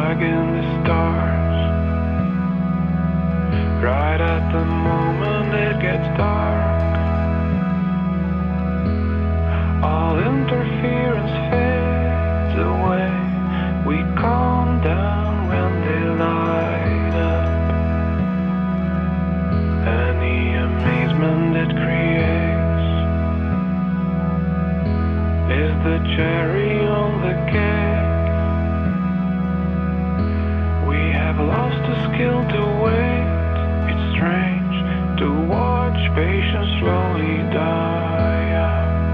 like in the stars. Right at the moment it gets dark, all interference fades away. We calm down when they light up, and the amazement it creates is the cherry on the cake. We have lost the skill to wait. It's strange to watch patience slowly die out.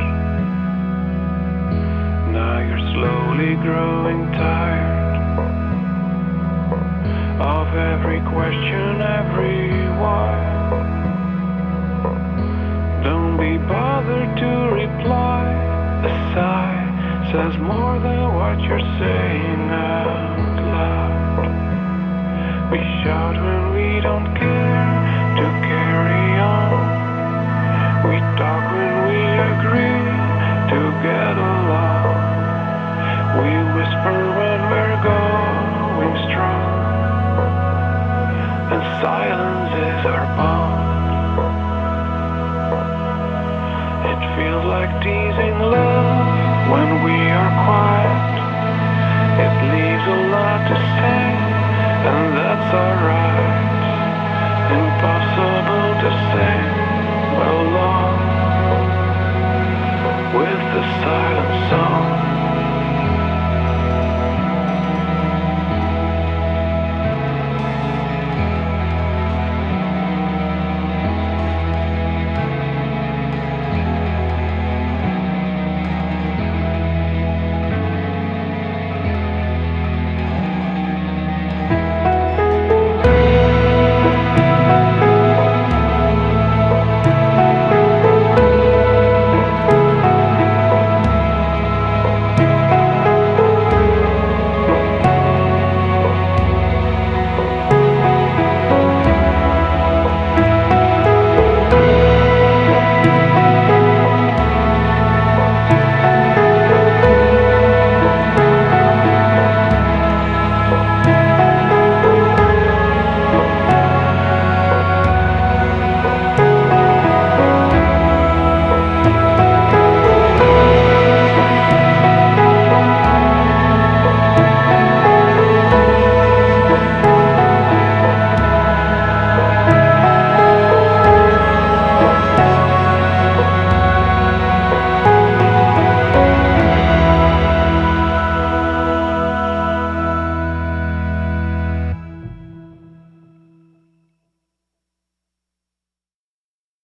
Now you're slowly growing tired of every question, every why. Don't be bothered to reply. A sigh says more than what you're saying out loud. We shout when we don't care to carry on. We talk when we agree to get along. We whisper